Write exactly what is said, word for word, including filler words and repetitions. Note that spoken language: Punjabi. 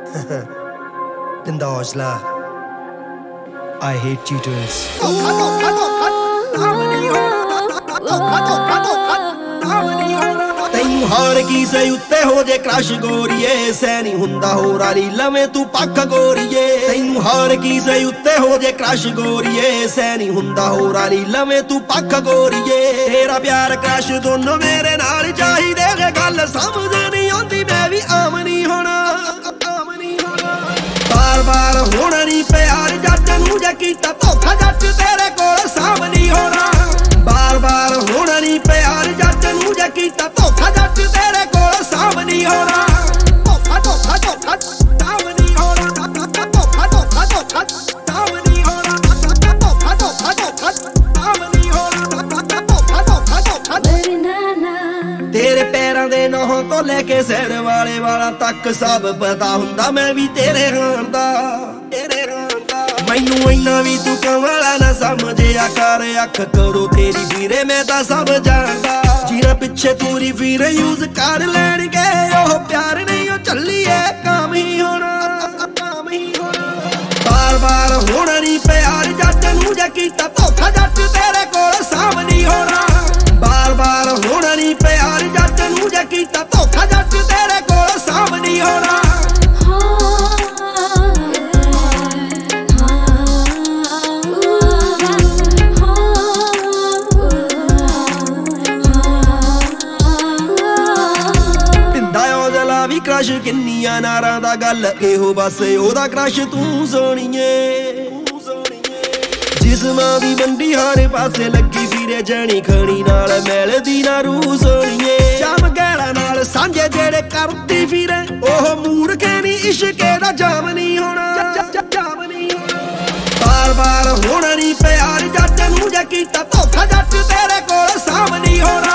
Tindosla, I hate cheaters. ਤੈਨੂੰ ਹਾਰ ਕੀ ਸੇ ਉੱਤੇ ਹੋ ਜੇ ਕ੍ਰਸ਼ ਗੋਰੀਏ ਸੈ ਨਹੀਂ ਹੁੰਦਾ ਹੋਰ ਵਾਲੀ ਲਵੇਂ ਤੂੰ ਪੱਖ ਗੋਰੀਏ ਤੈਨੂੰ ਹਾਰ ਕੀ ਸੇ ਉੱਤੇ ਹੋ ਜੇ ਕ੍ਰਸ਼ ਗੋਰੀਏ ਸੈ ਨਹੀਂ ਹੁੰਦਾ ਹੋਰ ਵਾਲੀ ਲਵੇਂ ਤੂੰ ਪੱਖ ਗੋਰੀਏ ਤੇਰਾ ਪਿਆਰ ਕ੍ਰਸ਼ ਦੋਨੋਂ ਮੇਰੇ ਨਾਲ ਚਾਹੀਦੇ ਵੇ ਗੱਲ ਸਮਝ ਨਹੀਂ ਆਉਂਦੀ ਮੈਂ ਵੀ ਆਮ ਨਹੀਂ ਹੋਣਾ ਆਮ ਨਹੀਂ ਹੋਣਾ ਬਾਰ ਬਾਰ ਹੋਣਾ ਨਹੀਂ ਪਿਆਰ ਜੱਟ ਨੂੰ ਜੇ ਕੀਤਾ ਧੋਖਾ ਜੱਟ ਤੇਰੇ ਕੋਲ ਸਾਂਭ ਨਹੀਂ ਹੋਣਾ ਬਾਰ ਬਾਰ ਹੋਣਾ ਨਹੀਂ ਪਿਆਰ ਜੱਟ ਨੂੰ ਜੇ ਕੀਤਾ ਧੋਖਾ ਜੱਟ ਤੇਰੇ ਕੋਲ ਸਾਂਭ ਨਹੀਂ ਹੋਣਾ ਧੋਖਾ ਧੋਖਾ ਧੋਖਾ ਸਾਂਭ ਨਹੀਂ ਹੋਣਾ ਧੋਖਾ ਧੋਖਾ ਧੋਖਾ ਸਾਂਭ ਨਹੀਂ ਹੋਣਾ ਧੋਖਾ ਧੋਖਾ ਧੋਖਾ ਸਾਂਭ ਨਹੀਂ ਹੋਣਾ ਧੋਖਾ ਧੋਖਾ ਧੋਖਾ ਤੇਰੇ ਪੈਰਾਂ ਦੇ ਨੋਹਾਂ ਤੋਂ ਲੈ ਕੇ ਸਿਰ ਵਾਲੇ ਵਾਲਾਂ ਤੱਕ ਸਭ ਪਤਾ ਹੁੰਦਾ ਮੈਂ ਵੀ ਤੇਰੇ ਹਾਣ ਦਾ ਤੇਰੇ ਹਾਣ ਦਾ ਮੈਨੂੰ ਇੰਨਾ ਵੀ ਤੂੰ ਕਮਲਾ ਨਾ ਸਮਝਿਆ ਕਰ ਅੱਖ ਕਰੋ ਤੇਰੀ ਵੀਰੇ ਮੈਂ ਤਾਂ ਸਭ ਜਾਣਦਾ ਜਿਹਨਾਂ ਪਿੱਛੇ ਤੂਰੀ ਵੀਰੇ ਯੂਜ਼ ਕਰ ਲੈਣਗੇ ਉਹ ਪਿਆਰ ਨਹੀਂ ਉਹ ਚੱਲੀਏ ਕੰਮ ਹੀ ਹੋਣਾ ਕੰਮ ਹੀ ਹੋਣਾ ਬਾਰ ਬਾਰ ਹੋਣਾ ਨਹੀਂ ਪਿਆਰ ਜੱਟ ਨੂੰ ਜੇ ਕੀਤਾ ਧੋਖਾ ਜੱਟ ਤੇਰੇ ਕੋਲ ਸਾਂਭ ਨਹੀਂ ਹੋਣਾ ਬਾਰ ਬਾਰ ਹੋਣਾ ਨਹੀਂ ਪਿਆਰ ਜੱਟ ਨੂੰ ਜੇ ਕੀਤਾ ਧੋਖਾ ਜੱਟ ਤੇਰੇ ਕੋਲ ਸਾਂਭ ਨਹੀਂ ਹੋਣਾ ਕ੍ਰਸ਼ ਕਿੰਨੀਆਂ ਨਾਰਾਂ ਦਾ ਗੱਲ ਇਹੋ ਬਸ ਉਹਦਾ ਕ੍ਰਸ਼ ਤੂੰ ਸੋਣੀਏ ਜਿਸਮਾਂ ਦੀ ਮੰਡੀ ਹਰ ਪਾਸੇ ਲੱਗੀ ਫਿਰੇ ਜਣੀ ਖਣੀ ਨਾਲ ਮਿਲਦੀ ਨਾ ਰੂਹ ਸੋਣੀਏ ਜਾਮ ਗਹਿਲਾ ਨਾਲ ਸਾਂਝੇ ਜਿਹੜੇ ਕਰਦੀ ਫਿਰੇ ਉਹ ਮੂਰਖੇ ਨਹੀਂ ਇਸ਼ਕੇ ਦਾ ਜਾਮ ਨਹੀਂ ਹੋਣਾ ਜਾਮ ਨਹੀਂ ਹੋਣਾ ਬਾਰ ਬਾਰ ਹੋਣਾ ਨਹੀਂ ਪਿਆਰ ਜੱਟ ਨੂੰ ਜੇ ਕੀਤਾ ਧੋਖਾ ਜੱਟ ਤੇਰੇ ਕੋਲ ਸਾਂਭ ਨਹੀਂ ਹੋਣਾ